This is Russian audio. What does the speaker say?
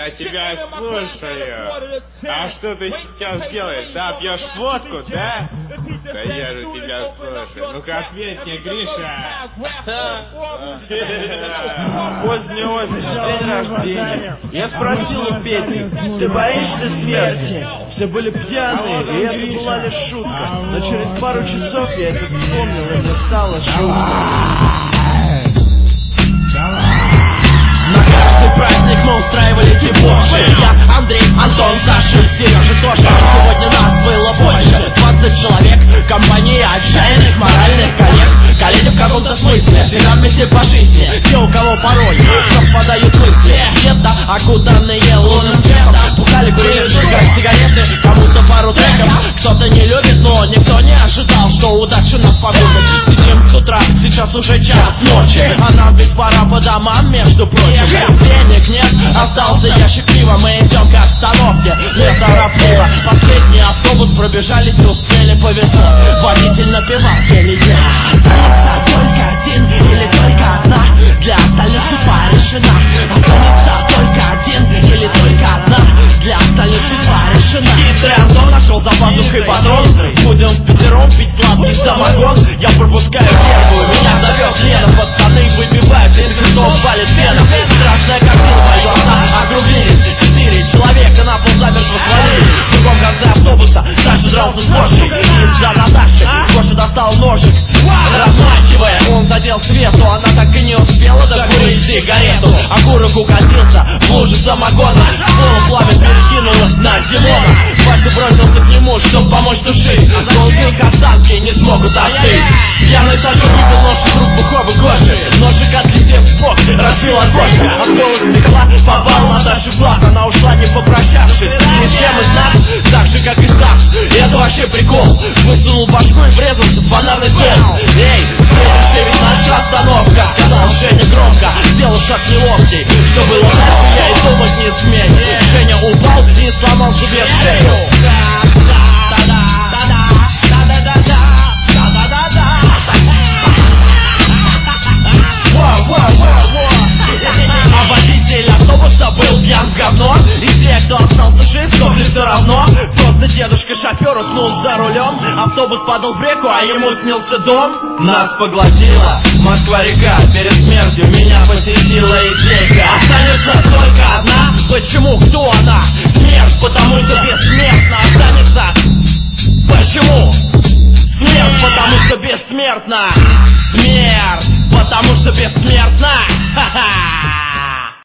Я тебя слушаю. А что ты сейчас делаешь? Да, пьешь водку, да? Да я же тебя слушаю. Ну-ка ответь мне, Гриша. Поздней осенью, день рождения. Я спросил у Пети: ты боишься смерти? Все были пьяные, и это была лишь шутка. Но через пару часов я это вспомнил, и мне стало жутко. На каждый праздник мы устраивали дебоши. Я, Андрей, Антон, Саша и Сережа тоже. Сегодня нас было больше, 20 человек. Компания отчаянных моральных коллег. Коллеги в каком-то смысле, всегда вместе по жизни. Те, у кого порой совпадают мысли. Где-то окутанные лунным светом. Пухали, курили, сжигали сигареты. Кому-то пару треков, кто-то не любит, но никто не ожидал, что удача нас погубит. Сидим с утра, сейчас уже час ночи, а нам ведь пора по домам, между прочим. Денег нет, остался ящик пива. Мы идем к остановке, неторопливо. Последний автобус пробежались, успели, повезло. Водитель напевал, еле останется только один или только одна. Для остальных судьба решена. Останется только один или только одна. Для остальных судьба решена. Хитрый Антон нашел за пазухой патрон. Будем впятером пить сладкий самогон. Я пропускаю первую, меня зовет Лена. Пацаны выпивают, из винтов валит пена. Страшная картина, мои глаза округлились. 4 человека на пол замертво свалились. В другом конце автобуса Саша дрался с Гошей. Из-за Наташи Гоша достал ножик. Размахивая, он задел Свету. Она так и не успела докурить сигарету. Окурок укатился в луже самогона. Слово пламя перекинулось на Димона. Вася бросился к нему, чтоб помочь тушить. Долгие касатки не смогут остыть. Пьяный Саша выпил нож из рук бухого Гоши. Ножик, отлетев в бок, разбил окошко. Осколок стекла попал Наташе в глаз. Она ушла, не попрощавшись. И всем из нас, так же как и Саш. И это вообще прикол. Высунул башку и врезался в фонарный стол. Эй, следующая ведь наша остановка, сказал Женя громко. Сделал шаг неловкий. Что было дальше, я и думать не смею. Женя упал и сломал себе шею. А водитель автобуса был пьян в говно. И те, кто остался жив, сопли все равно. Просто дедушка-шофер уснул за рулем. Автобус падал в реку, а ему снился дом. Нас поглотила Москва-река. Перед смертью меня посетила идейка. Останется только одна. Почему? Кто она? Смерть, потому что бессмертна. Останется. Почему? Смерть, потому что бессмертна. Смерть, потому что бессмертна. Ха-ха.